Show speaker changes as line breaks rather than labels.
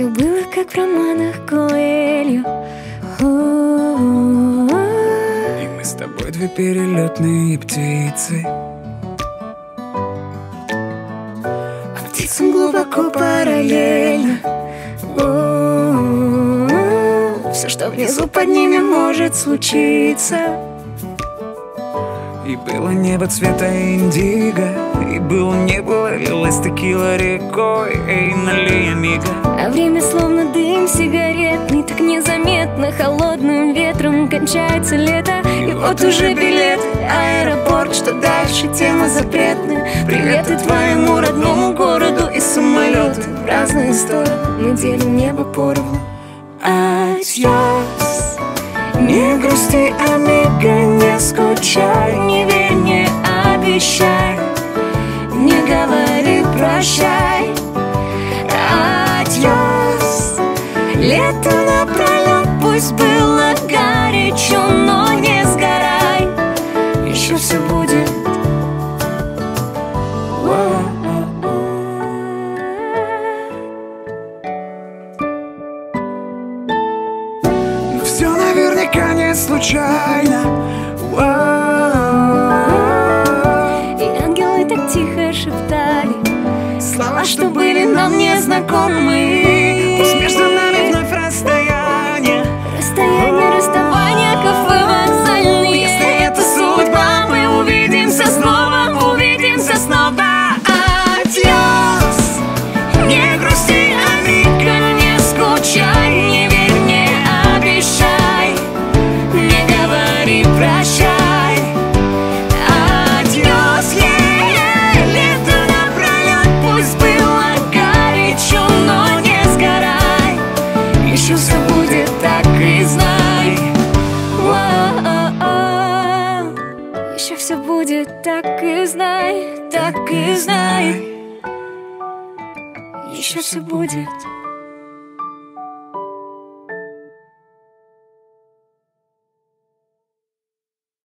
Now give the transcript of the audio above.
все было как в романах Коэльо.
И мы с тобой две перелетные птицы,
а птицам глубоко параллельно. Все, что внизу под ними может случиться.
и было небо цвета индиго, и было небо, лилась текила рекой. Эй, налей, амиго.
А время словно дым сигаретный, так незаметно холодным ветром кончается лето. И вот уже билет, аэропорт, что дальше, тема запретная. Приветы твоему родному городу и самолеты в разные стороны. Мы делим небо поровну. Адьос. Не грусти, амиго, не скучай, не верь, не обещай, не говори прощай. Адьос. Лето напролет, пусть было горячо, но не сгорай, еще все будет.
Все наверняка не случайно.
И ангелы так тихо шептали слова, что были нам незнакомы.
Пусть между нами вновь расстояние,
Расстояние, расставание, кафе вокзальные. Если это судьба, мы увидимся снова, увидимся снова. Адьос. Не грусти, амиго, не скучай, не верь, не обещай, не говори прощай. Адьос. Лето напролет, пусть было горячо, но не сгорай, еще все будет, так и знай. Еще все будет, так и знай, так и знай. Еще все будет.